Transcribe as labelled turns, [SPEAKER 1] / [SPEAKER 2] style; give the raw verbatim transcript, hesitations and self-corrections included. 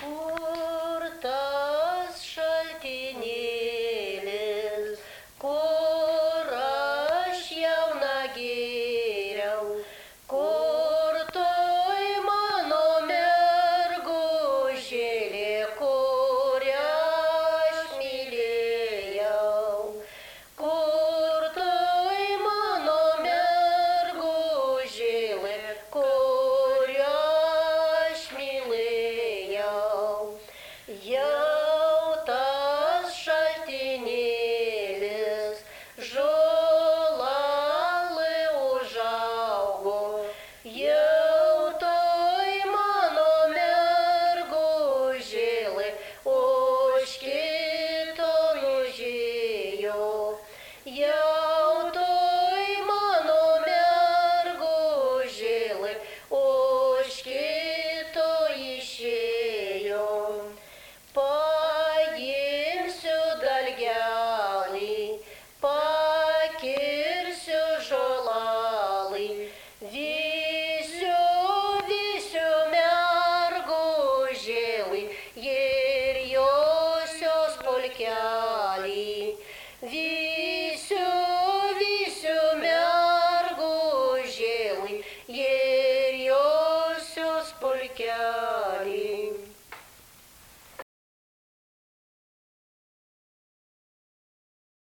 [SPEAKER 1] Kur tas šaltinėlis, kur aš jauna gėriau, kur toj mano mergužėlė, kurią aš mylėjau, kur toj mano mergužėlė, kurią aš mylėjau. Jau tas šaltinėlis žolelai užaugo, jau toj mano mergužėlė už kito nužėjo, jau toj mano mergužėlė už kito išėjo. Paimsiu dalgelį, pakirsiu žolelį, vysiu, vysiu mergužėlį ir josios pulkelį. Vysiu, vysiu mergužėlį ir josios pulkelį.